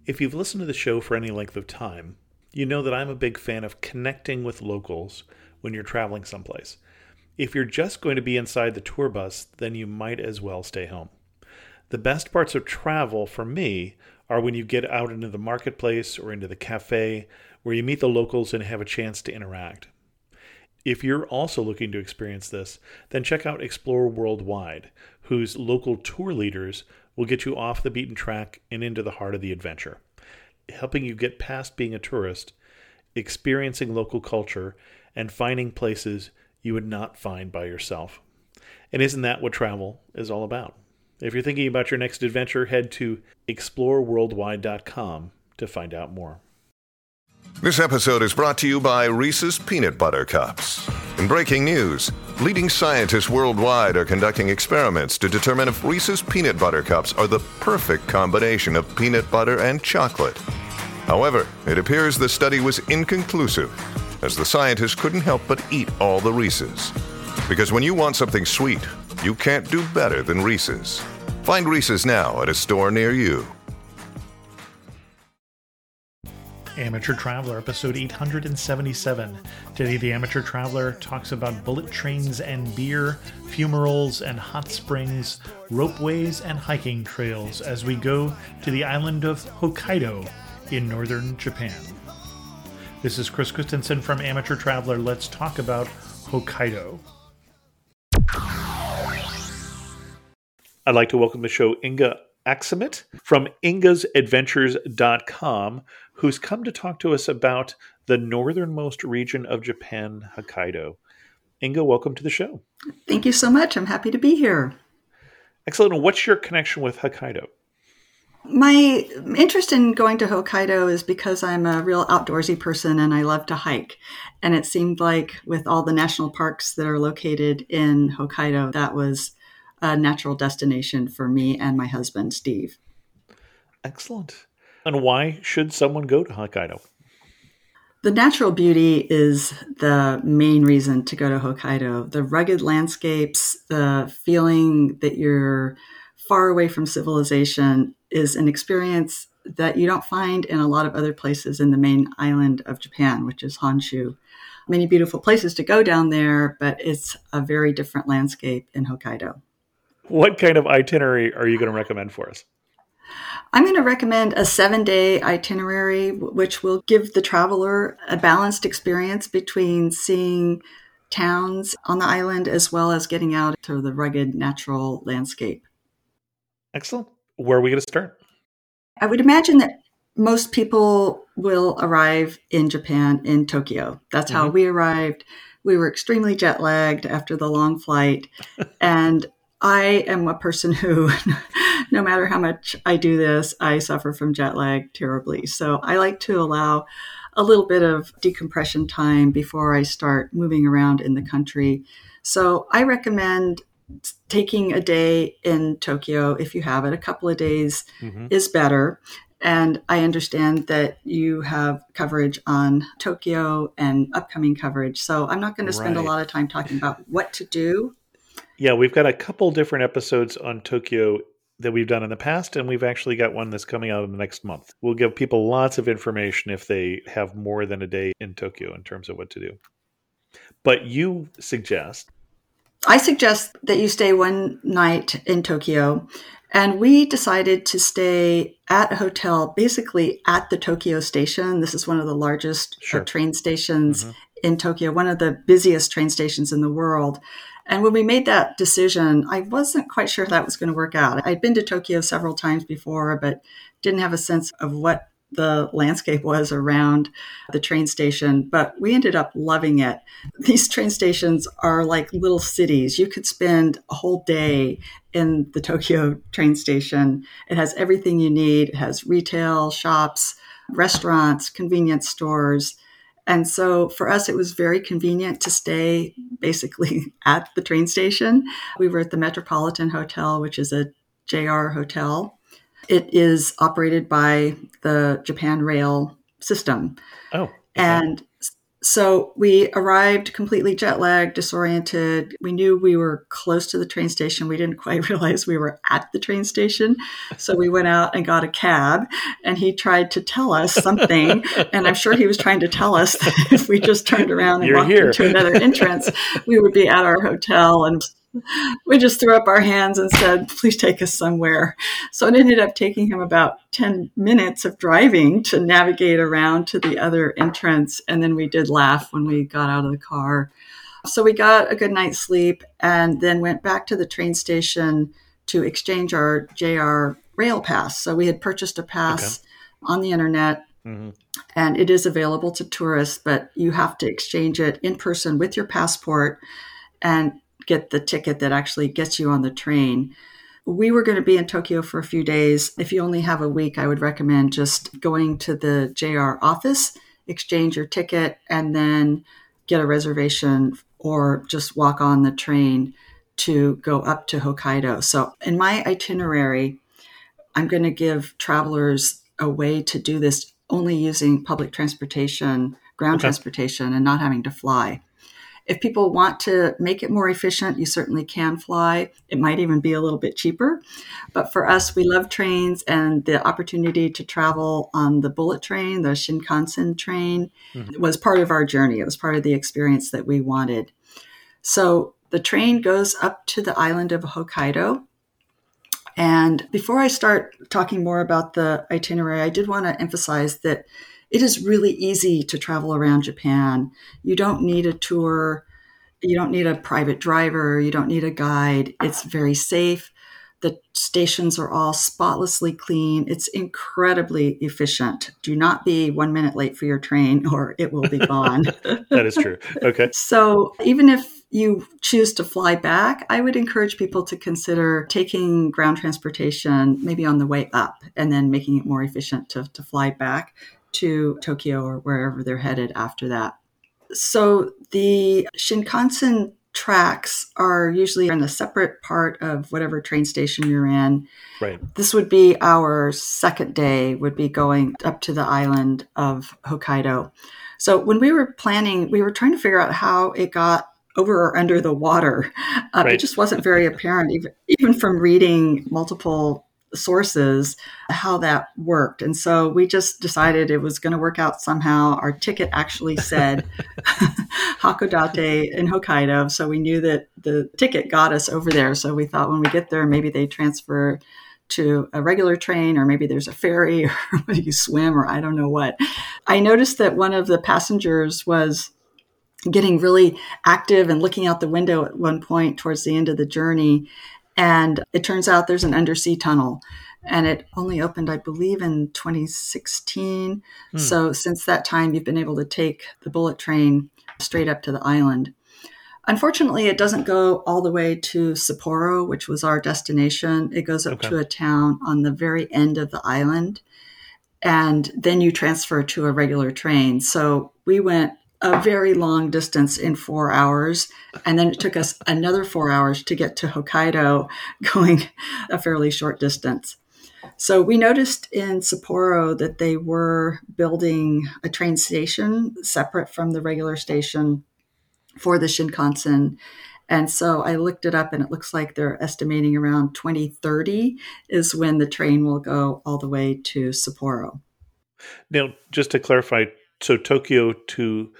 If you've listened to the show for any length of time, you know that I'm a big fan of connecting with locals when you're traveling someplace. If you're just going to be inside the tour bus, then you might as well stay home. The best parts of travel for me are when you get out into the marketplace or into the cafe where you meet the locals and have a chance to interact. If you're also looking to experience this, then check out Explore Worldwide, whose local tour leaders will get you off the beaten track and into the heart of the adventure, helping you get past being a tourist, experiencing local culture, and finding places you would not find by yourself. And isn't that what travel is all about? If you're thinking about your next adventure, head to exploreworldwide.com to find out more. This episode is brought to you by Reese's Peanut Butter Cups. In breaking news, leading scientists worldwide are conducting experiments to determine if Reese's Peanut Butter Cups are the perfect combination of peanut butter and chocolate. However, it appears the study was inconclusive, as the scientists couldn't help but eat all the Reese's. Because when you want something sweet, you can't do better than Reese's. Find Reese's now at a store near you. Amateur Traveler, episode 877. Today, the Amateur Traveler talks about bullet trains and beer, fumaroles and hot springs, ropeways and hiking trails as we go to the island of Hokkaido in northern Japan. This is Chris Christensen from Amateur Traveler. Let's talk about Hokkaido. I'd like to welcome to the show Inga Aksamit from ingasadventures.com, who's come to talk to us about the northernmost region of Japan, Hokkaido. Inga, welcome to the show. Thank you so much. I'm happy to be here. Excellent. And what's your connection with Hokkaido? My interest in going to Hokkaido is because I'm a real outdoorsy person and I love to hike. And it seemed like with all the national parks that are located in Hokkaido, that was a natural destination for me and my husband, Steve. Excellent. And why should someone go to Hokkaido? The natural beauty is the main reason to go to Hokkaido. The rugged landscapes, the feeling that you're far away from civilization is an experience that you don't find in a lot of other places in the main island of Japan, which is Honshu. Many beautiful places to go down there, but it's a very different landscape in Hokkaido. What kind of itinerary are you going to recommend for us? I'm going to recommend a 7-day itinerary, which will give the traveler a balanced experience between seeing towns on the island as well as getting out to the rugged natural landscape. Excellent. Where are we going to start? I would imagine that most people will arrive in Japan in Tokyo. That's how we arrived. We were extremely jet lagged after the long flight. And I am a person who, no matter how much I do this, I suffer from jet lag terribly. So I like to allow a little bit of decompression time before I start moving around in the country. So I recommend taking a day in Tokyo if you have it. A couple of days is better. And I understand that you have coverage on Tokyo and upcoming coverage. So I'm not going to spend a lot of time talking about what to do. Yeah, we've got a couple different episodes on Tokyo that we've done in the past, and we've actually got one that's coming out in the next month. We'll give people lots of information if they have more than a day in Tokyo in terms of what to do. But you suggest... I suggest that you stay one night in Tokyo, and we decided to stay at a hotel basically at the Tokyo station. This is one of the largest train stations in Tokyo, one of the busiest train stations in the world. And when we made that decision, I wasn't quite sure that was going to work out. I'd been to Tokyo several times before, but didn't have a sense of what the landscape was around the train station, but we ended up loving it. These train stations are like little cities. You could spend a whole day in the Tokyo train station. It has everything you need. It has retail, shops, restaurants, convenience stores. And so for us, it was very convenient to stay basically at the train station. We were at the Metropolitan Hotel, which is a JR hotel. It is operated by the Japan Rail system. Oh. Okay. And So we arrived completely jet lagged, disoriented. We knew we were close to the train station. We didn't quite realize we were at the train station. So we went out and got a cab, and he tried to tell us something. And I'm sure he was trying to tell us that if we just turned around and walked into another entrance, we would be at our hotel. And we just threw up our hands and said, please take us somewhere. So it ended up taking him about 10 minutes of driving to navigate around to the other entrance. And then we did laugh when we got out of the car. So we got a good night's sleep and then went back to the train station to exchange our JR Rail Pass. So we had purchased a pass on the internet. Mm-hmm. And it is available to tourists, but you have to exchange it in person with your passport and get the ticket that actually gets you on the train. We were going to be in Tokyo for a few days. If you only have a week, I would recommend just going to the JR office, exchange your ticket, and then get a reservation or just walk on the train to go up to Hokkaido. So in my itinerary, I'm going to give travelers a way to do this only using public transportation, ground transportation, and not having to fly. If people want to make it more efficient, you certainly can fly. It might even be a little bit cheaper. But for us, we love trains, and the opportunity to travel on the bullet train, the Shinkansen train, was part of our journey. It was part of the experience that we wanted. So the train goes up to the island of Hokkaido. And before I start talking more about the itinerary, I did want to emphasize that it is really easy to travel around Japan. You don't need a tour. You don't need a private driver. You don't need a guide. It's very safe. The stations are all spotlessly clean. It's incredibly efficient. Do not be 1 minute late for your train or it will be gone. That is true. Okay. So even if you choose to fly back, I would encourage people to consider taking ground transportation maybe on the way up and then making it more efficient to fly back to Tokyo or wherever they're headed after that. So the Shinkansen tracks are usually in a separate part of whatever train station you're in. Right. This would be our second day, would be going up to the island of Hokkaido. So when we were planning, we were trying to figure out how it got over or under the water. Right. It just wasn't very apparent, even from reading multiple sources, how that worked. And so we just decided it was going to work out somehow. Our ticket actually said Hakodate in Hokkaido. So we knew that the ticket got us over there. So we thought when we get there, maybe they transfer to a regular train, or maybe there's a ferry, or you swim, or I don't know what. I noticed that one of the passengers was getting really active and looking out the window at one point towards the end of the journey. And it turns out there's an undersea tunnel, and it only opened, I believe, in 2016. So since that time, you've been able to take the bullet train straight up to the island. Unfortunately, it doesn't go all the way to Sapporo, which was our destination. It goes up to a town on the very end of the island, and then you transfer to a regular train. So we went a very long distance in 4 hours. And then it took us another 4 hours to get to Hokkaido, going a fairly short distance. So we noticed in Sapporo that they were building a train station separate from the regular station for the Shinkansen. And so I looked it up, and it looks like they're estimating around 2030 is when the train will go all the way to Sapporo. Now, just to clarify, so Tokyo to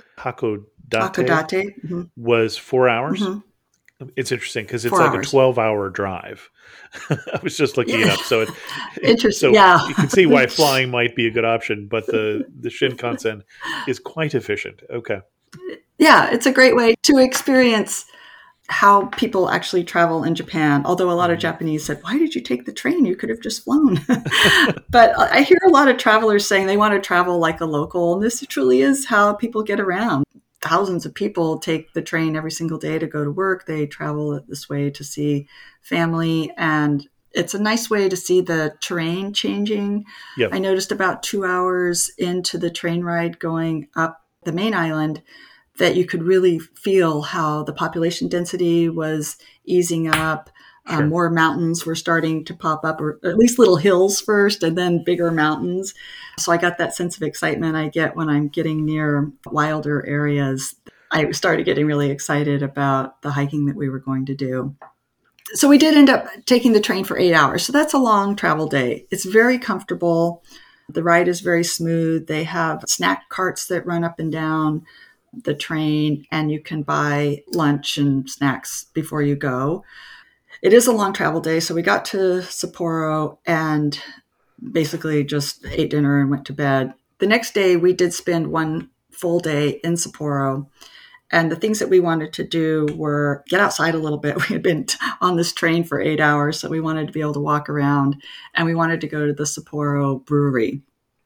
Hakodate was 4 hours? Mm-hmm. It's interesting because it's like a 12-hour drive. I was just looking it up. So interesting. So you can see why flying might be a good option, but the Shinkansen is quite efficient. Okay. Yeah, it's a great way to experience how people actually travel in Japan. Although a lot of Japanese said, why did you take the train? You could have just flown. But I hear a lot of travelers saying they want to travel like a local. And this truly is how people get around. Thousands of people take the train every single day to go to work. They travel this way to see family. And it's a nice way to see the terrain changing. Yep. I noticed about 2 hours into the train ride going up the main island that you could really feel how the population density was easing up. Sure. More mountains were starting to pop up, or at least little hills first and then bigger mountains. So I got that sense of excitement I get when I'm getting near wilder areas. I started getting really excited about the hiking that we were going to do. So we did end up taking the train for 8 hours. So that's a long travel day. It's very comfortable. The ride is very smooth. They have snack carts that run up and down the train, and you can buy lunch and snacks before you go. It is a long travel day. So we got to Sapporo and basically just ate dinner and went to bed. The next day, we did spend one full day in Sapporo. And the things that we wanted to do were get outside a little bit. We had been on this train for 8 hours, so we wanted to be able to walk around, and we wanted to go to the Sapporo Brewery.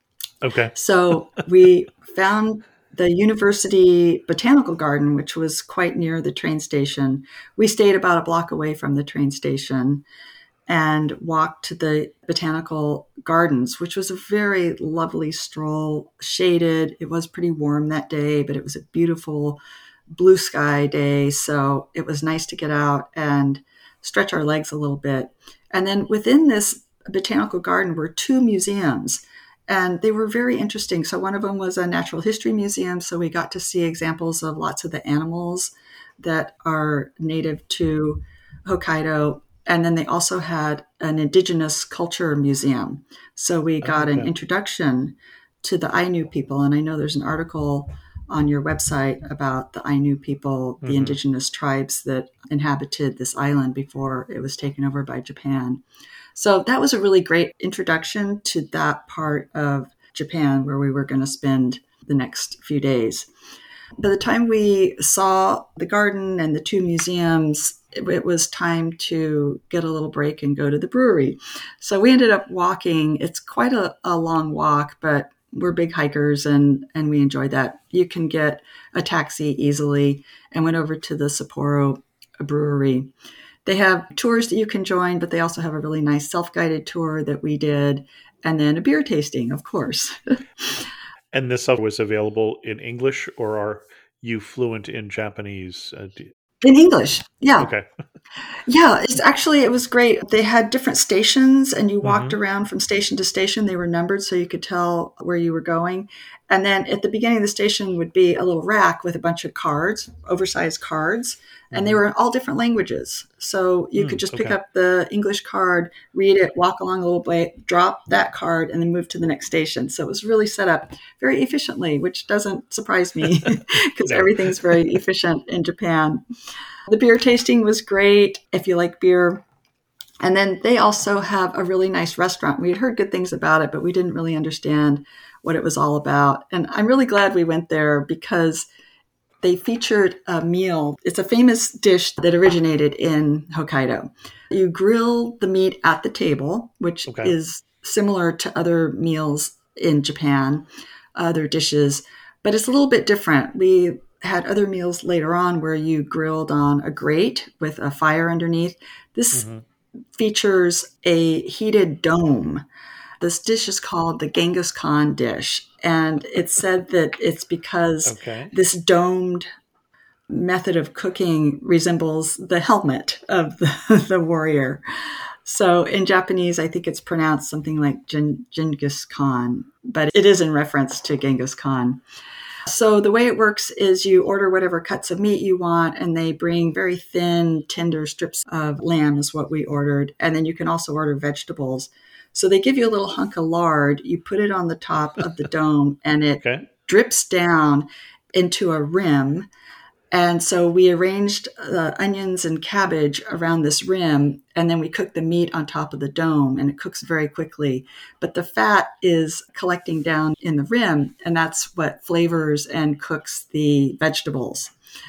Okay. So we found the University Botanical Garden, which was quite near the train station. We stayed about a block away from the train station and walked to the Botanical Gardens, which was a very lovely stroll, shaded. It was pretty warm that day, but it was a beautiful blue sky day. So it was nice to get out and stretch our legs a little bit. And then within this Botanical Garden were two museums. And they were very interesting. So one of them was a natural history museum. So we got to see examples of lots of the animals that are native to Hokkaido. And then they also had an indigenous culture museum. So we got an introduction to the Ainu people. And I know there's an article on your website about the Ainu people, the indigenous tribes that inhabited this island before it was taken over by Japan. So that was a really great introduction to that part of Japan where we were going to spend the next few days. By the time we saw the garden and the two museums, it was time to get a little break and go to the brewery. So we ended up walking. It's quite a long walk, but we're big hikers and we enjoyed that. You can get a taxi easily, and went over to the Sapporo Brewery. They have tours that you can join, but they also have a really nice self-guided tour that we did, and then a beer tasting, of course. And this was available in English, or are you fluent in Japanese? In English, yeah. Okay. Yeah, it was great. They had different stations, and you walked around from station to station. They were numbered so you could tell where you were going. And then at the beginning of the station would be a little rack with a bunch of cards, oversized cards, and they were in all different languages. So you could just pick up the English card, read it, walk along a little way, drop that card, and then move to the next station. So it was really set up very efficiently, which doesn't surprise me because everything's very efficient in Japan. The beer tasting was great if you like beer. And then they also have a really nice restaurant. We had heard good things about it, but we didn't really understand what it was all about. And I'm really glad we went there because they featured a meal. It's a famous dish that originated in Hokkaido. You grill the meat at the table, which is similar to other meals in Japan, other dishes, but it's a little bit different. We had other meals later on where you grilled on a grate with a fire underneath. This features a heated dome. This dish is called the Genghis Khan dish. And it's said that it's because this domed method of cooking resembles the helmet of the warrior. So in Japanese, I think it's pronounced something like Genghis Khan, but it is in reference to Genghis Khan. So the way it works is you order whatever cuts of meat you want, and they bring very thin, tender strips of lamb is what we ordered. And then you can also order vegetables. So they give you a little hunk of lard. You put it on the top of the dome, and it drips down into a rim. And so we arranged the onions and cabbage around this rim, and then we cook the meat on top of the dome, and it cooks very quickly. But the fat is collecting down in the rim, and that's what flavors and cooks the vegetables.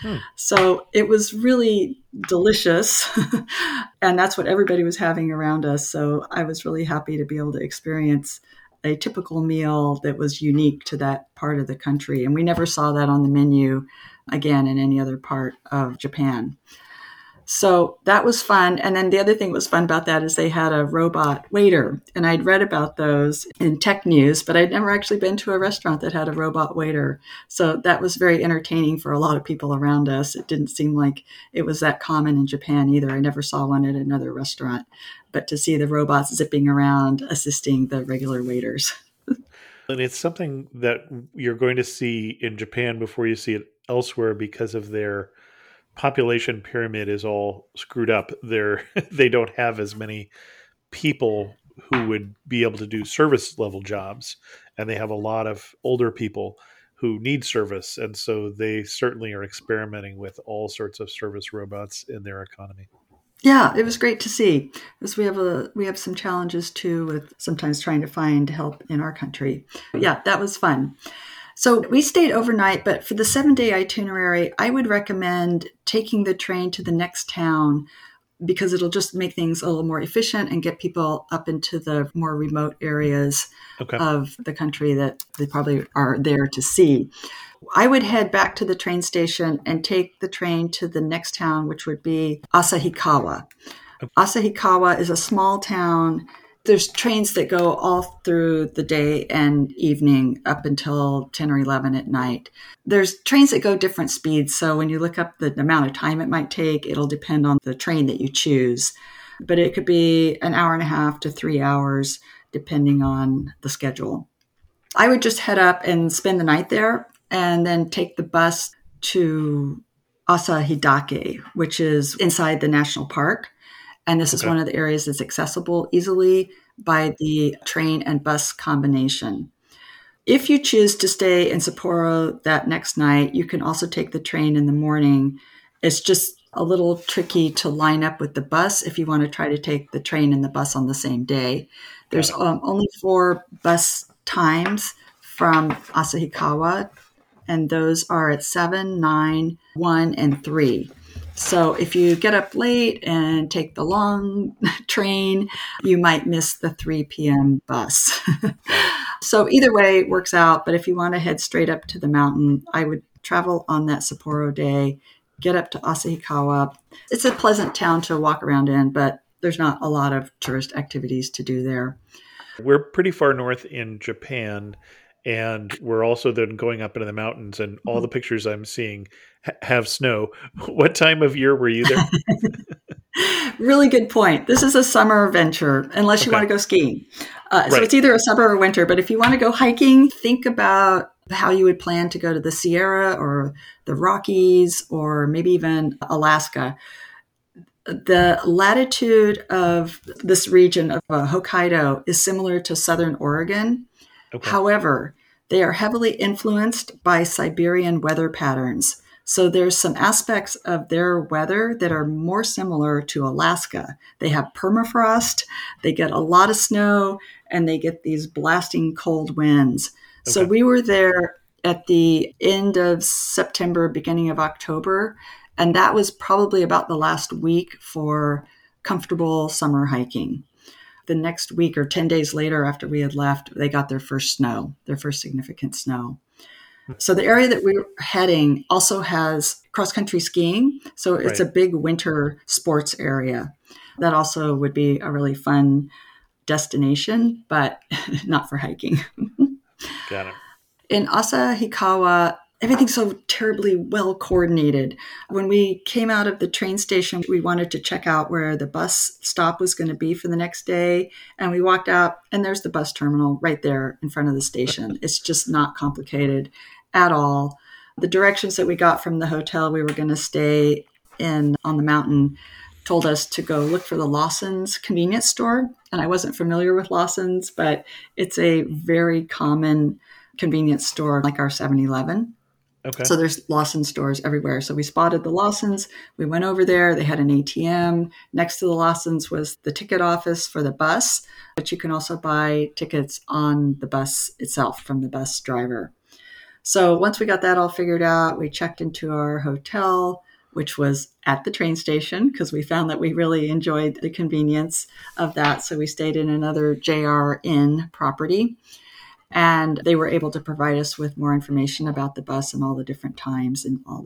So it was really delicious, and that's what everybody was having around us. So I was really happy to be able to experience a typical meal that was unique to that part of the country. And we never saw that on the menu again in any other part of Japan. So that was fun. And then the other thing that was fun about that is they had a robot waiter. And I'd read about those in tech news, but I'd never actually been to a restaurant that had a robot waiter. So that was very entertaining for a lot of people around us. It didn't seem like it was that common in Japan either. I never saw one at another restaurant. But to see the robots zipping around assisting the regular waiters. And it's something that you're going to see in Japan before you see it elsewhere because of their population pyramid is all screwed up. They don't have as many people who would be able to do service level jobs, and they have a lot of older people who need service, and so they certainly are experimenting with all sorts of service robots in their economy. Yeah, it was great to see, because we have some challenges too with sometimes trying to find help in our country. Yeah, that was fun. So we stayed overnight, but for the 7-day itinerary, I would recommend taking the train to the next town because it'll just make things a little more efficient and get people up into the more remote areas of the country that they probably are there to see. I would head back to the train station and take the train to the next town, which would be Asahikawa. Asahikawa is a small town. There's trains that go all through the day and evening up until 10 or 11 at night. There's trains that go different speeds. So when you look up the amount of time it might take, it'll depend on the train that you choose. But it could be an hour and a half to 3 hours, depending on the schedule. I would just head up and spend the night there and then take the bus to Asahidake, which is inside the national park. And this is one of the areas that's accessible easily by the train and bus combination. If you choose to stay in Sapporo that next night, you can also take the train in the morning. It's just a little tricky to line up with the bus if you want to try to take the train and the bus on the same day. There's only 4 bus times from Asahikawa, and those are at 7, 9, 1, and 3. So if you get up late and take the long train, you might miss the 3 p.m. bus. So either way it works out. But if you want to head straight up to the mountain, I would travel on that Sapporo day, get up to Asahikawa. It's a pleasant town to walk around in, but there's not a lot of tourist activities to do there. We're pretty far north in Japan, and we're also then going up into the mountains, and all the pictures I'm seeing have snow. What time of year were you there? Really good point. This is a summer venture, unless you want to go skiing. So it's either a summer or winter, but if you want to go hiking, think about how you would plan to go to the Sierra or the Rockies or maybe even Alaska. The latitude of this region of Hokkaido is similar to Southern Oregon. However, they are heavily influenced by Siberian weather patterns. So there's some aspects of their weather that are more similar to Alaska. They have permafrost, they get a lot of snow, and they get these blasting cold winds. So we were there at the end of September, beginning of October, and that was probably about the last week for comfortable summer hiking. The next week or 10 days later after we had left, they got their first significant snow. So the area that we were heading also has cross-country skiing. So it's a big winter sports area. That also would be a really fun destination, but not for hiking. Got it. In Asahikawa, everything's so terribly well coordinated. When we came out of the train station, we wanted to check out where the bus stop was going to be for the next day. And we walked out, and there's the bus terminal right there in front of the station. It's just not complicated at all. The directions that we got from the hotel we were going to stay in on the mountain told us to go look for the Lawson's convenience store. And I wasn't familiar with Lawson's, but it's a very common convenience store like our 7-Eleven. So there's Lawson stores everywhere. So we spotted the Lawsons. We went over there. They had an ATM. Next to the Lawsons was the ticket office for the bus, but you can also buy tickets on the bus itself from the bus driver. So once we got that all figured out, we checked into our hotel, which was at the train station because we found that we really enjoyed the convenience of that. So we stayed in another JR Inn property. And they were able to provide us with more information about the bus and all the different times and all that.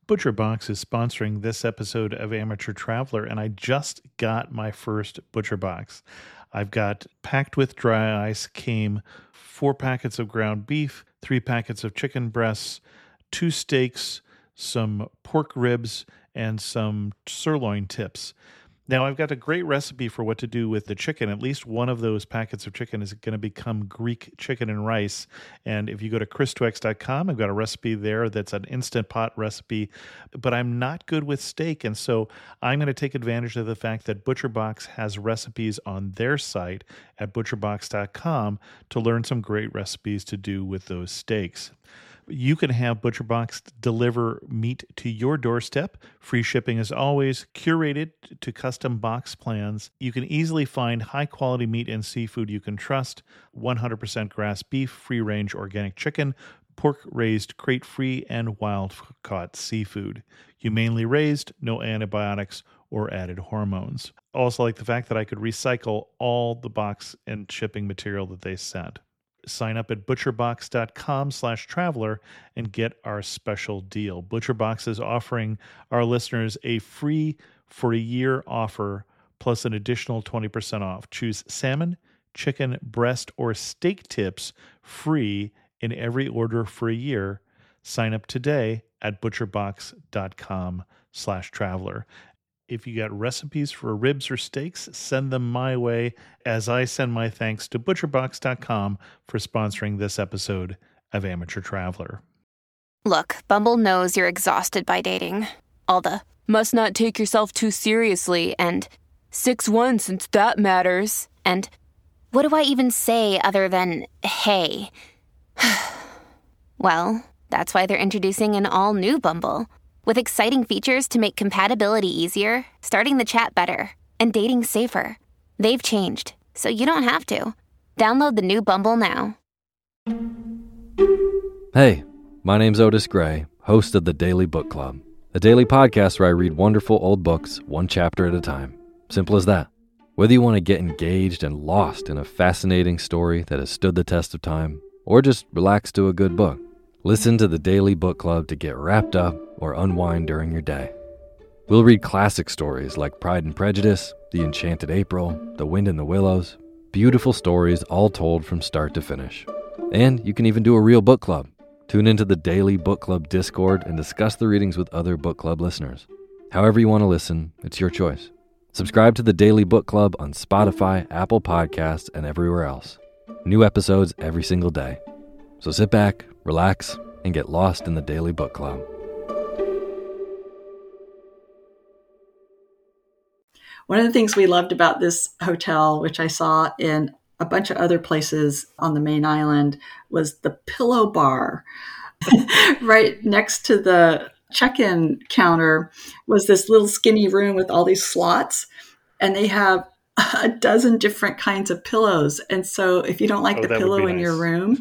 ButcherBox is sponsoring this episode of Amateur Traveler, and I just got my first ButcherBox. I've got, packed with dry ice, came 4 packets of ground beef, 3 packets of chicken breasts, 2 steaks, some pork ribs, and some sirloin tips. Now, I've got a great recipe for what to do with the chicken. At least one of those packets of chicken is going to become Greek chicken and rice. And if you go to christwex.com, I've got a recipe there that's an Instant Pot recipe. But I'm not good with steak, and so I'm going to take advantage of the fact that ButcherBox has recipes on their site at butcherbox.com to learn some great recipes to do with those steaks. You can have ButcherBox deliver meat to your doorstep. Free shipping as always, curated to custom box plans. You can easily find high-quality meat and seafood you can trust. 100% grass beef, free-range organic chicken, pork-raised crate-free, and wild-caught seafood. Humanely raised, no antibiotics or added hormones. Also like the fact that I could recycle all the box and shipping material that they sent. Sign up at butcherbox.com/traveler and get our special deal. ButcherBox is offering our listeners a free for a year offer plus an additional 20% off. Choose salmon, chicken, breast, or steak tips free in every order for a year. Sign up today at butcherbox.com/traveler. If you got recipes for ribs or steaks, send them my way as I send my thanks to butcherbox.com for sponsoring this episode of Amateur Traveler. Look, Bumble knows you're exhausted by dating. All the must not take yourself too seriously and 6'1" since that matters. And what do I even say other than hey? Well, that's why they're introducing an all-new Bumble. With exciting features to make compatibility easier, starting the chat better, and dating safer. They've changed, so you don't have to. Download the new Bumble now. Hey, my name's Otis Gray, host of the Daily Book Club, a daily podcast where I read wonderful old books one chapter at a time. Simple as that. Whether you want to get engaged and lost in a fascinating story that has stood the test of time, or just relax to a good book, listen to the Daily Book Club to get wrapped up or unwind during your day. We'll read classic stories like Pride and Prejudice, The Enchanted April, The Wind in the Willows. Beautiful stories all told from start to finish. And you can even do a real book club. Tune into the Daily Book Club Discord and discuss the readings with other book club listeners. However you want to listen, it's your choice. Subscribe to the Daily Book Club on Spotify, Apple Podcasts, and everywhere else. New episodes every single day. So sit back, relax, and get lost in the Daily Book Club. One of the things we loved about this hotel, which I saw in a bunch of other places on the main island, was the pillow bar. Right next to the check-in counter was this little skinny room with all these slots, and they have a dozen different kinds of pillows. And so if you don't like the pillow in your room,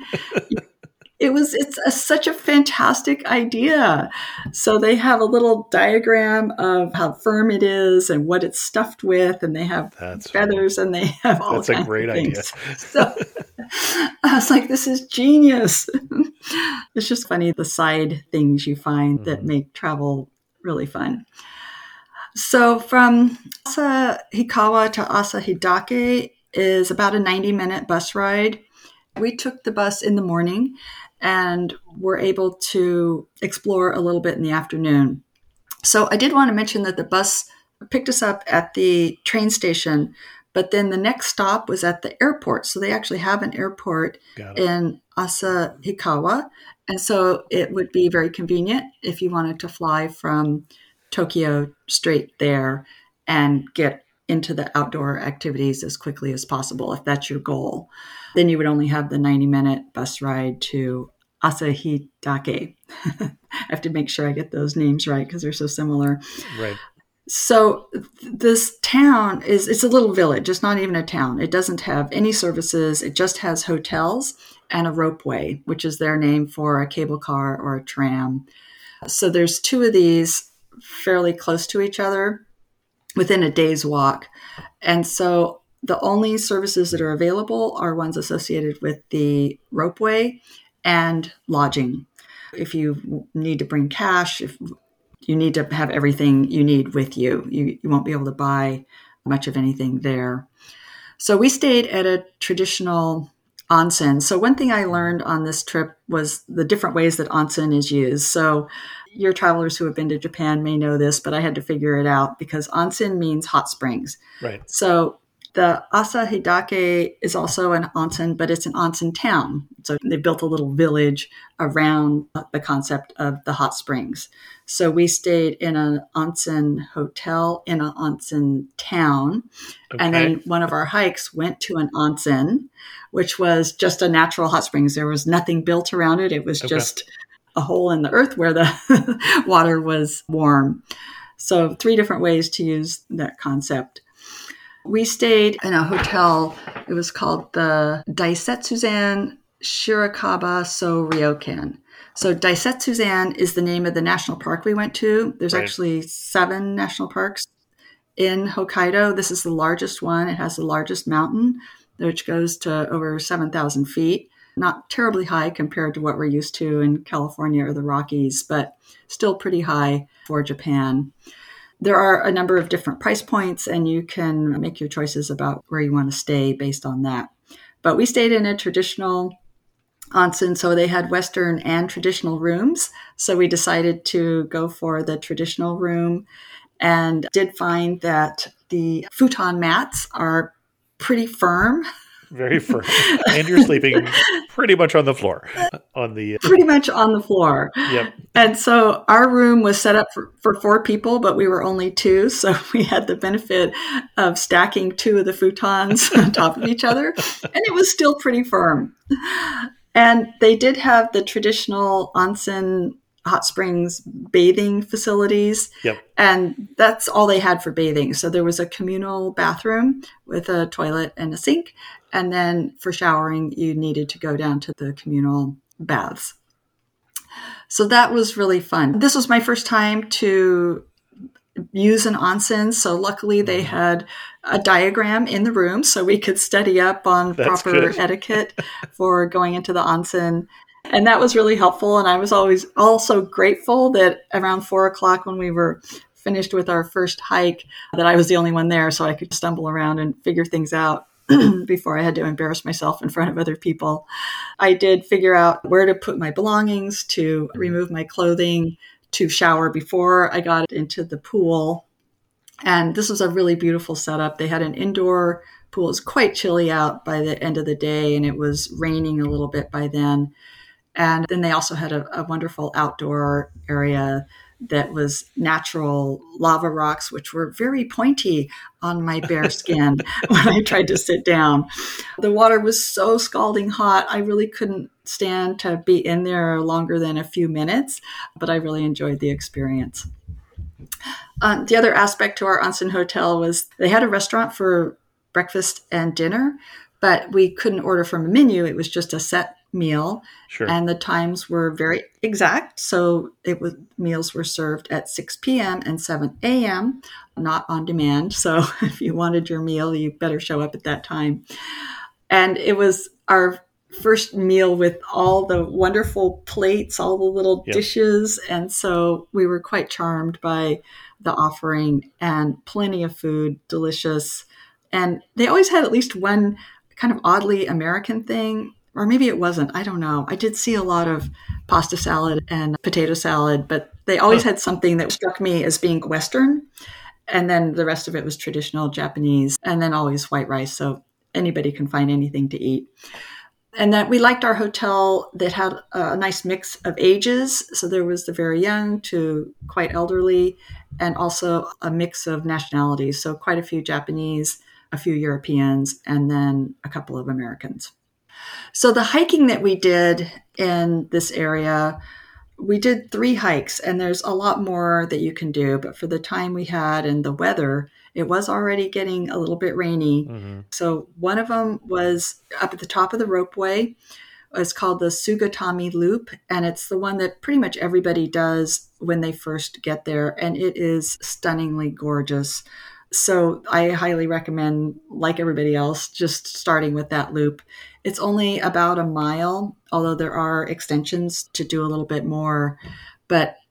such a fantastic idea. So they have a little diagram of how firm it is and what it's stuffed with, and they have feathers and they have all kinds of things. That's a great idea. So I was like, this is genius. It's just funny, the side things you find that make travel really fun. So from Asahikawa to Asahidake is about a 90-minute bus ride. We took the bus in the morning and were able to explore a little bit in the afternoon. So I did want to mention that the bus picked us up at the train station, but then the next stop was at the airport. So they actually have an airport in Asahikawa. And so it would be very convenient if you wanted to fly from Tokyo straight there and get into the outdoor activities as quickly as possible, if that's your goal. Then you would only have the 90-minute bus ride to Asahidake. I have to make sure I get those names right because they're so similar. Right. So this town it's a little village. It's not even a town. It doesn't have any services. It just has hotels and a ropeway, which is their name for a cable car or a tram. So there's 2 of these fairly close to each other within a day's walk. And so the only services that are available are ones associated with the ropeway and lodging. If you need to bring cash, you need to have everything you need with you. You won't be able to buy much of anything there. So we stayed at a traditional onsen. So one thing I learned on this trip was the different ways that onsen is used. So your travelers who have been to Japan may know this, but I had to figure it out because onsen means hot springs. Right. So the Asahidake is also an onsen, but it's an onsen town. So they built a little village around the concept of the hot springs. So we stayed in an onsen hotel in an onsen town. Okay. And then one of our hikes went to an onsen, which was just a natural hot springs. There was nothing built around it. It was just a hole in the earth where the water was warm. So 3 different ways to use that concept. We stayed in a hotel. It was called the Daisetsuzan Shirakaba So Ryokan. So Daisetsuzan is the name of the national park we went to. There's actually 7 national parks in Hokkaido. This is the largest one. It has the largest mountain, which goes to over 7,000 feet. Not terribly high compared to what we're used to in California or the Rockies, but still pretty high for Japan. There are a number of different price points, and you can make your choices about where you want to stay based on that. But we stayed in a traditional onsen, so they had Western and traditional rooms. So we decided to go for the traditional room and did find that the futon mats are pretty firm. Very firm. And you're sleeping pretty much on the floor. Pretty much on the floor. Yep. And so our room was set up for 4 people, but we were only 2. So we had the benefit of stacking 2 of the futons on top of each other. And it was still pretty firm. And they did have the traditional onsen hot springs bathing facilities. Yep. And that's all they had for bathing. So there was a communal bathroom with a toilet and a sink. And then for showering, you needed to go down to the communal baths. So that was really fun. This was my first time to use an onsen. So luckily they had a diagram in the room so we could study up on proper etiquette for going into the onsen. And that was really helpful. And I was always also grateful that around 4:00 when we were finished with our first hike, that I was the only one there so I could stumble around and figure things out before I had to embarrass myself in front of other people. I did figure out where to put my belongings, to remove my clothing, to shower before I got into the pool. And this was a really beautiful setup. They had an indoor pool. It was quite chilly out by the end of the day, and it was raining a little bit by then. And then they also had a wonderful outdoor area that was natural lava rocks, which were very pointy on my bare skin when I tried to sit down. The water was so scalding hot, I really couldn't stand to be in there longer than a few minutes, but I really enjoyed the experience. The other aspect to our onsen hotel was they had a restaurant for breakfast and dinner, but we couldn't order from a menu. It was just a set meal. Sure. And the times were very exact. So meals were served at 6 p.m. and 7 a.m., not on demand. So if you wanted your meal, you better show up at that time. And it was our first meal with all the wonderful plates, all the little dishes. And so we were quite charmed by the offering, and plenty of food, delicious. And they always had at least one kind of oddly American thing, or maybe it wasn't. I don't know. I did see a lot of pasta salad and potato salad, but they always had something that struck me as being Western. And then the rest of it was traditional Japanese, and then always white rice. So anybody can find anything to eat. And then we liked our hotel that had a nice mix of ages. So there was the very young to quite elderly, and also a mix of nationalities. So quite a few Japanese, a few Europeans, and then a couple of Americans. So the hiking that we did in this area, we did 3 hikes, and there's a lot more that you can do. But for the time we had and the weather, it was already getting a little bit rainy. Mm-hmm. So one of them was up at the top of the ropeway. It's called the Sugatami Loop, and it's the one that pretty much everybody does when they first get there. And it is stunningly gorgeous. So I highly recommend, like everybody else, just starting with that loop. It's only about a mile, although there are extensions to do a little bit more. But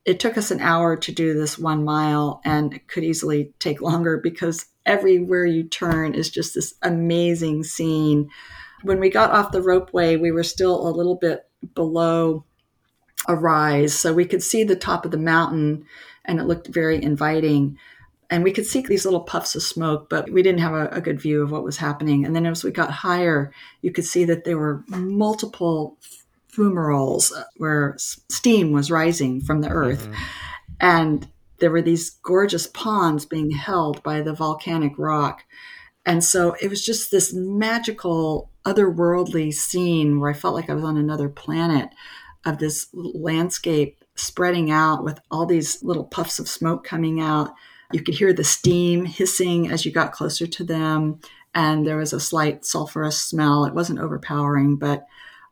it took us an hour to do this 1 mile, and it could easily take longer because everywhere you turn is just this amazing scene. When we got off the ropeway, we were still a little bit below a rise, so we could see the top of the mountain, and it looked very inviting. And we could see these little puffs of smoke, but we didn't have a good view of what was happening. And then as we got higher, you could see that there were multiple fumaroles where steam was rising from the earth. Mm-hmm. And there were these gorgeous ponds being held by the volcanic rock. And so it was just this magical, otherworldly scene where I felt like I was on another planet, of this landscape spreading out with all these little puffs of smoke coming out. You could hear the steam hissing as you got closer to them, and there was a slight sulfurous smell. It wasn't overpowering, but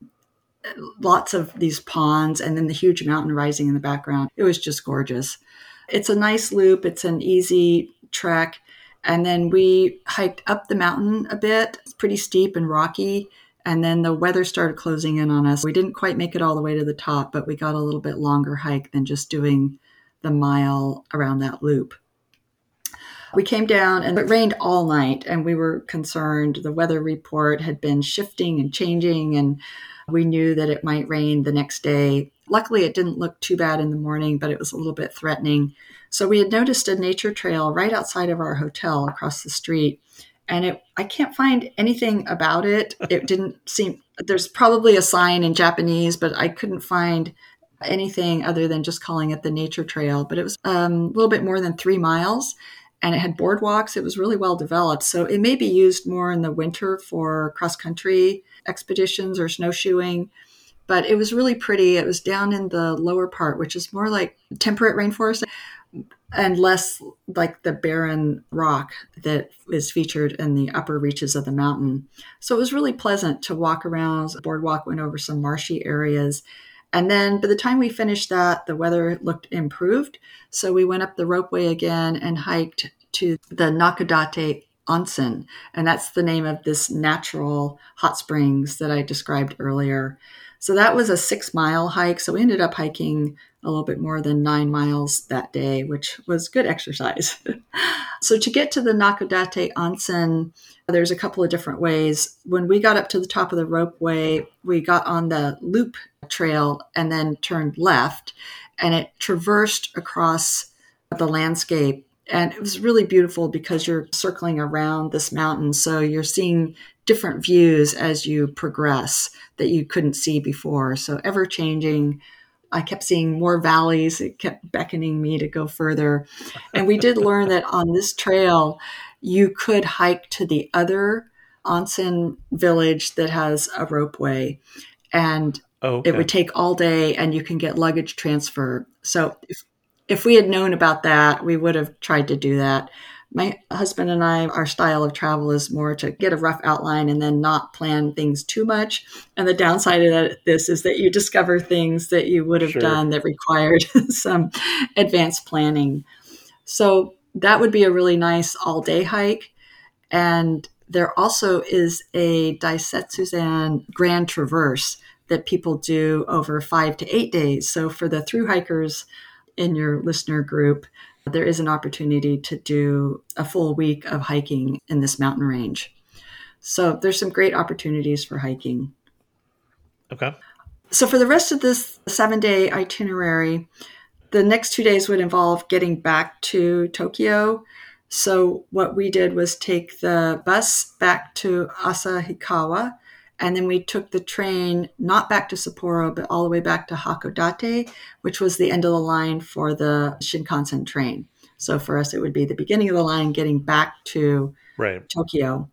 lots of these ponds and then the huge mountain rising in the background. It was just gorgeous. It's a nice loop. It's an easy trek. And then we hiked up the mountain a bit. It's pretty steep and rocky. And then the weather started closing in on us. We didn't quite make it all the way to the top, but we got a little bit longer hike than just doing the mile around that loop. We came down and it rained all night, and we were concerned. The weather report had been shifting and changing, and we knew that it might rain the next day. Luckily, it didn't look too bad in the morning, but it was a little bit threatening. So we had noticed a nature trail right outside of our hotel across the street, and I can't find anything about it. It didn't seem, there's probably a sign in Japanese, but I couldn't find anything other than just calling it the nature trail. But it was a little bit more than 3 miles. And it had boardwalks. It was really well developed. So it may be used more in the winter for cross-country expeditions or snowshoeing. But it was really pretty. It was down in the lower part, which is more like temperate rainforest and less like the barren rock that is featured in the upper reaches of the mountain. So it was really pleasant to walk around. The boardwalk went over some marshy areas. And then by the time we finished that, the weather looked improved. So we went up the ropeway again and hiked to the Nakodate Onsen. And that's the name of this natural hot springs that I described earlier. So that was a 6-mile hike. So we ended up hiking a little bit more than 9 miles that day, which was good exercise. So to get to the Nakodate Onsen, there's a couple of different ways. When we got up to the top of the ropeway, we got on the loop trail and then turned left, and it traversed across the landscape. And it was really beautiful because you're circling around this mountain. So you're seeing different views as you progress that you couldn't see before. So ever changing. I kept seeing more valleys. It kept beckoning me to go further. And we did learn that on this trail, you could hike to the other onsen village that has a ropeway. And It would take all day, and you can get luggage transfer. So if we had known about that, we would have tried to do that. My husband and I, our style of travel is more to get a rough outline and then not plan things too much. And the downside of this is that you discover things that you would have done that required some advanced planning. So that would be a really nice all-day hike. And there also is a Daisetsuzan Grand Traverse that people do over 5 to 8 days. So for the thru hikers in your listener group, there is an opportunity to do a full week of hiking in this mountain range. So there's some great opportunities for hiking. Okay. So for the rest of this 7-day itinerary, the next 2 days would involve getting back to Tokyo. So what we did was take the bus back to Asahikawa, and then we took the train, not back to Sapporo, but all the way back to Hakodate, which was the end of the line for the Shinkansen train. So for us, it would be the beginning of the line getting back to Tokyo.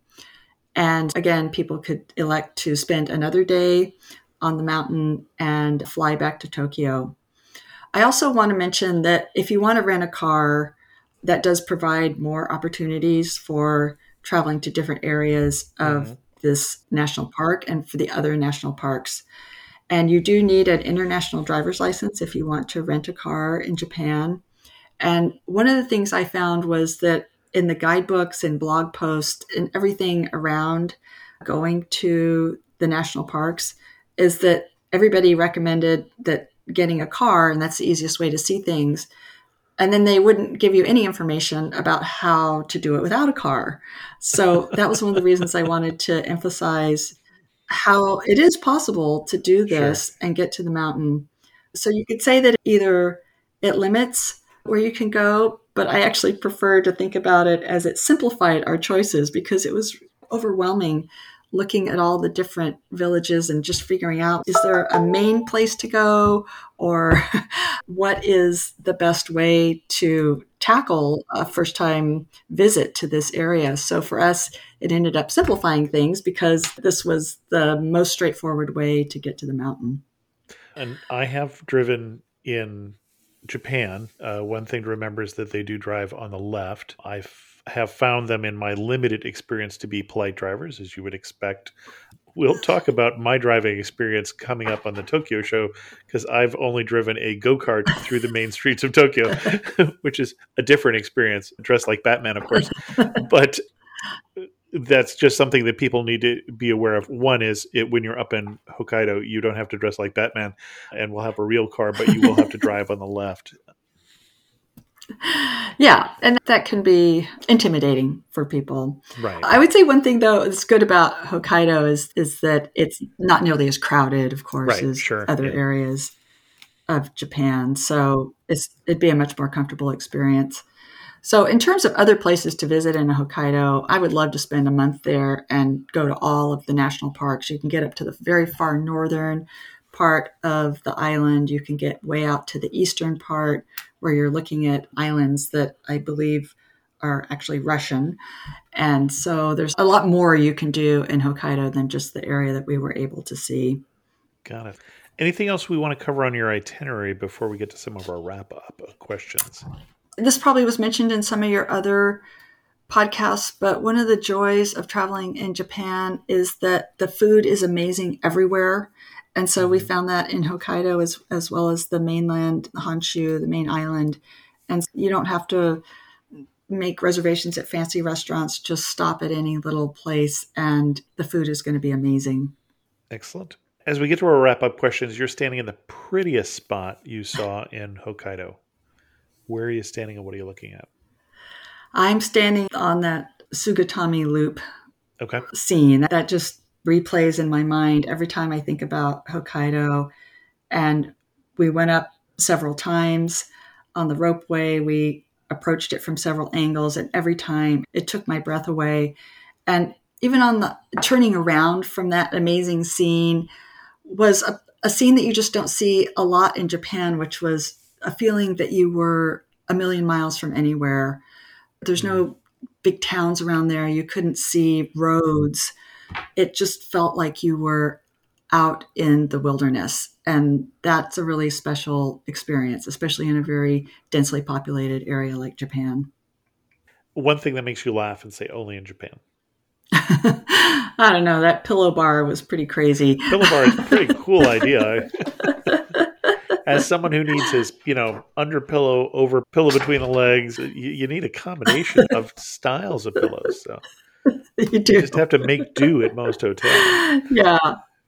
And again, people could elect to spend another day on the mountain and fly back to Tokyo. I also want to mention that if you want to rent a car, that does provide more opportunities for traveling to different areas of this national park and for the other national parks. And you do need an international driver's license if you want to rent a car in Japan. And one of the things I found was that in the guidebooks and blog posts and everything around going to the national parks is that everybody recommended that getting a car, and that's the easiest way to see things. And then they wouldn't give you any information about how to do it without a car. So that was one of the reasons I wanted to emphasize how it is possible to do this and get to the mountain. So you could say that either it limits where you can go, but I actually prefer to think about it as it simplified our choices, because it was overwhelming looking at all the different villages and just figuring out, is there a main place to go, or what is the best way to tackle a first-time visit to this area? So for us, it ended up simplifying things because this was the most straightforward way to get to the mountain. And I have driven in Japan. One thing to remember is that they do drive on the left. I have found them in my limited experience to be polite drivers, as you would expect. We'll talk about my driving experience coming up on the Tokyo show, because I've only driven a go-kart through the main streets of Tokyo, which is a different experience, dressed like Batman, of course. But that's just something that people need to be aware of. One is when you're up in Hokkaido, you don't have to dress like Batman and we'll have a real car, but you will have to drive on the left. Yeah, and that can be intimidating for people. Right. I would say one thing, though, that's good about Hokkaido is that it's not nearly as crowded, of course, as other areas of Japan. So it'd be a much more comfortable experience. So in terms of other places to visit in Hokkaido, I would love to spend a month there and go to all of the national parks. You can get up to the very far northern part of the island. You can get way out to the eastern part, where you're looking at islands that I believe are actually Russian. And so there's a lot more you can do in Hokkaido than just the area that we were able to see. Got it. Anything else we want to cover on your itinerary before we get to some of our wrap-up questions? This probably was mentioned in some of your other podcasts, but one of the joys of traveling in Japan is that the food is amazing everywhere. And so we found that in Hokkaido as well as the mainland, Honshu, the main island. And you don't have to make reservations at fancy restaurants, just stop at any little place and the food is going to be amazing. Excellent. As we get to our wrap-up questions, you're standing in the prettiest spot you saw in Hokkaido. Where are you standing and what are you looking at? I'm standing on that Sugatami Loop scene. That just replays in my mind every time I think about Hokkaido. And we went up several times on the ropeway. We approached it from several angles, and every time it took my breath away. And even on the turning around from that amazing scene was a scene that you just don't see a lot in Japan, which was a feeling that you were a million miles from anywhere. There's no big towns around there. You couldn't see roads. It just felt like you were out in the wilderness. And that's a really special experience, especially in a very densely populated area like Japan. One thing that makes you laugh and say only in Japan. I don't know. That pillow bar was pretty crazy. Pillow bar is a pretty cool idea. As someone who needs his, under pillow, over pillow between the legs, you need a combination of styles of pillows. So you do. You just have to make do at most hotels. Yeah.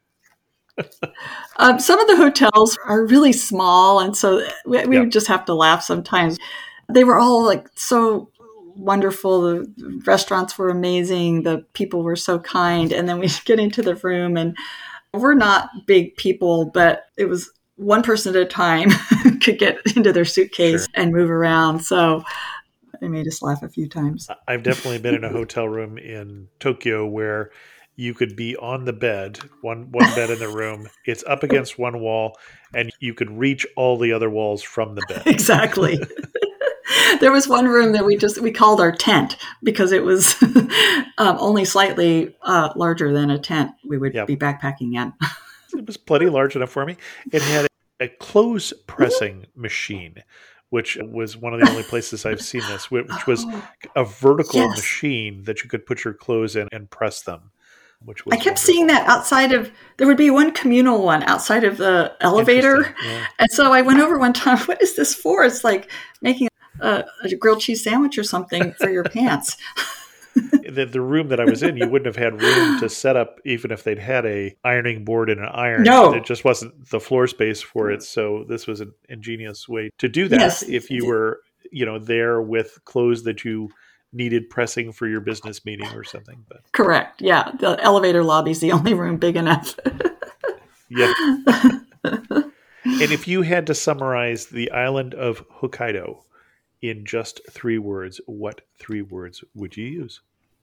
Some of the hotels are really small, and so we would just have to laugh sometimes. They were all like so wonderful. The restaurants were amazing. The people were so kind. And then we get into the room, and we're not big people, but it was one person at a time could get into their suitcase and move around. So it made us laugh a few times. I've definitely been in a hotel room in Tokyo where you could be on the bed, one bed in the room. It's up against one wall, and you could reach all the other walls from the bed. Exactly. There was one room that we called our tent because it was only slightly larger than a tent we would be backpacking in. It was plenty large enough for me. It had a clothes pressing machine, which was one of the only places I've seen this, which was a vertical machine that you could put your clothes in and press them. Which was I kept seeing that outside of, there would be one communal one outside of the elevator. Yeah. And so I went over one time, what is this for? It's like making a grilled cheese sandwich or something for your pants. The room that I was in, you wouldn't have had room to set up, even if they'd had a ironing board and an iron. No. It just wasn't the floor space for it. So this was an ingenious way to do that. Yes. If you were, there with clothes that you needed pressing for your business meeting or something. But correct. Yeah. The elevator lobby's the only room big enough. yeah. And if you had to summarize the island of Hokkaido in just 3 words, what 3 words would you use?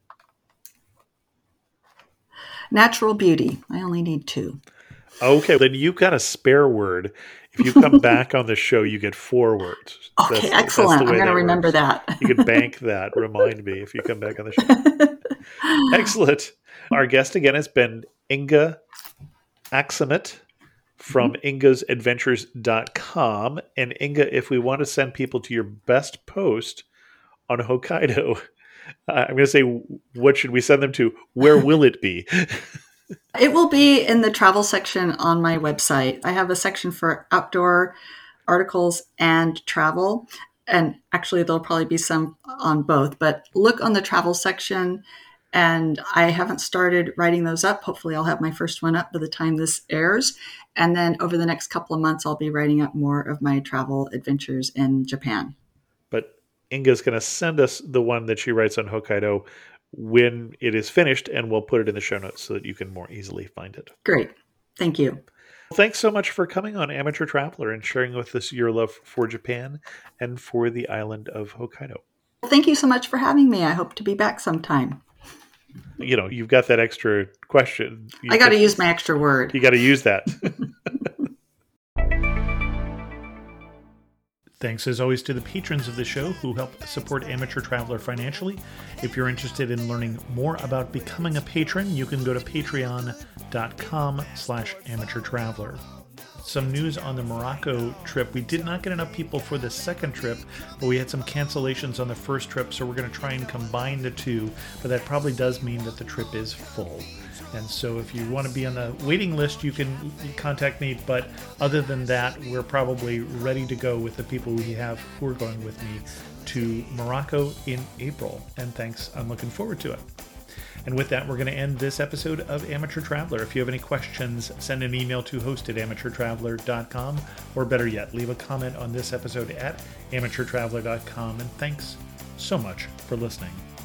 Natural beauty. I only need 2. Okay, then you've got a spare word. If you come back on the show, you get 4 words. Okay, excellent. I'm going to remember that. You can bank that. Remind me if you come back on the show. Excellent. Our guest again has been Inga Aksamit from ingasadventures.com. And Inga, if we want to send people to your best post on Hokkaido, I'm going to say, what should we send them to? Where will it be? It will be in the travel section on my website. I have a section for outdoor articles and travel. And actually, there'll probably be some on both. But look on the travel section. And I haven't started writing those up. Hopefully, I'll have my first one up by the time this airs. And then over the next couple of months, I'll be writing up more of my travel adventures in Japan. But Inga's going to send us the one that she writes on Hokkaido when it is finished, and we'll put it in the show notes so that you can more easily find it. Great. Thank you. Thanks so much for coming on Amateur Traveler and sharing with us your love for Japan and for the island of Hokkaido. Thank you so much for having me. I hope to be back sometime. You've got that extra question. I got to use my extra word. You got to use that. Thanks as always to the patrons of the show who help support Amateur Traveler financially. If you're interested in learning more about becoming a patron, you can go to patreon.com/amateurtraveler. Some news on the Morocco trip. We did not get enough people for the second trip, but we had some cancellations on the first trip, so we're going to try and combine the 2, but that probably does mean that the trip is full. And so if you want to be on the waiting list, you can contact me. But other than that, we're probably ready to go with the people we have who are going with me to Morocco in April. And thanks. I'm looking forward to it. And with that, we're going to end this episode of Amateur Traveler. If you have any questions, send an email to host@amateurtraveler.com, or better yet, leave a comment on this episode at amateurtraveler.com. And thanks so much for listening.